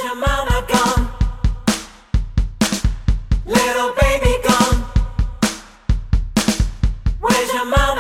your mama gone? Little baby gone. Where's your mama?